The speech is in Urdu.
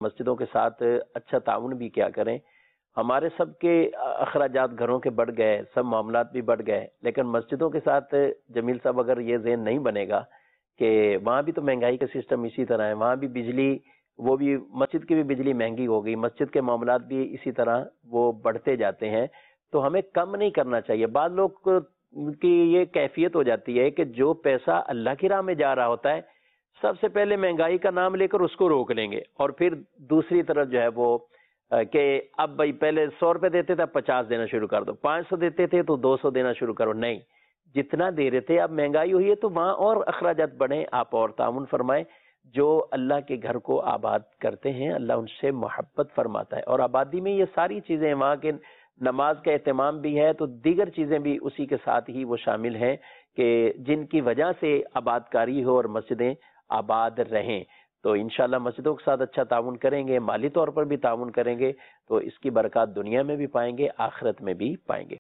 مسجدوں کے ساتھ اچھا تعاون بھی کیا کریں. ہمارے سب کے اخراجات گھروں کے بڑھ گئے، سب معاملات بھی بڑھ گئے، لیکن مسجدوں کے ساتھ جمیل صاحب اگر یہ ذہن نہیں بنے گا کہ وہاں بھی تو مہنگائی کا سسٹم اسی طرح ہے، وہاں بھی بجلی، وہ بھی مسجد کی بھی بجلی مہنگی ہو گئی، مسجد کے معاملات بھی اسی طرح وہ بڑھتے جاتے ہیں، تو ہمیں کم نہیں کرنا چاہیے. بعض لوگ کی یہ کیفیت ہو جاتی ہے کہ جو پیسہ اللہ کی راہ میں جا رہا ہوتا ہے سب سے پہلے مہنگائی کا نام لے کر اس کو روک لیں گے، اور پھر دوسری طرف جو ہے وہ کہ اب بھائی پہلے 100 روپے دیتے تھے اب 50 دینا شروع کر دو، 500 دیتے تھے تو 200 دینا شروع کرو. نہیں، جتنا دے رہے تھے اب مہنگائی ہوئی ہے تو وہاں اور اخراجات بڑھیں. آپ اور تعاون فرمائیں. جو اللہ کے گھر کو آباد کرتے ہیں اللہ ان سے محبت فرماتا ہے، اور آبادی میں یہ ساری چیزیں ہیں، وہاں کے نماز کا اہتمام بھی ہے تو دیگر چیزیں بھی اسی کے ساتھ ہی وہ شامل ہیں کہ جن کی وجہ سے آباد کاری ہو اور مسجدیں آباد رہیں. تو انشاءاللہ مسجدوں کے ساتھ اچھا تعاون کریں گے، مالی طور پر بھی تعاون کریں گے تو اس کی برکات دنیا میں بھی پائیں گے، آخرت میں بھی پائیں گے.